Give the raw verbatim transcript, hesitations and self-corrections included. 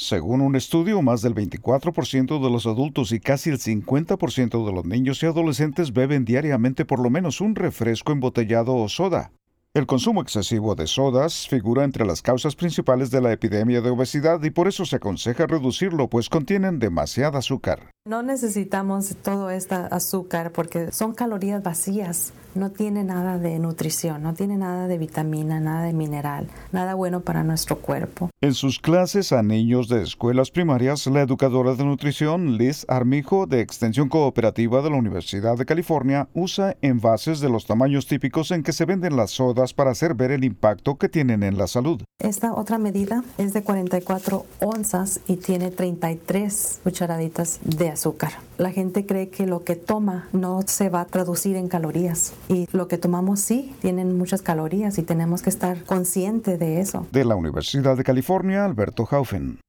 Según un estudio, más del veinticuatro por ciento de los adultos y casi el cincuenta por ciento de los niños y adolescentes beben diariamente por lo menos un refresco embotellado o soda. El consumo excesivo de sodas figura entre las causas principales de la epidemia de obesidad y por eso se aconseja reducirlo, pues contienen demasiada azúcar. No necesitamos todo este azúcar porque son calorías vacías, no tiene nada de nutrición, no tiene nada de vitamina, nada de mineral, nada bueno para nuestro cuerpo. En sus clases a niños de escuelas primarias, la educadora de nutrición Liz Armijo, de Extensión Cooperativa de la Universidad de California, usa envases de los tamaños típicos en que se venden las sodas para hacer ver el impacto que tienen en la salud. Esta otra medida es de cuarenta y cuatro onzas y tiene treinta y tres cucharaditas de azúcar. La gente cree que lo que toma no se va a traducir en calorías y lo que tomamos sí tienen muchas calorías y tenemos que estar conscientes de eso. De la Universidad de California, Alberto Haufen.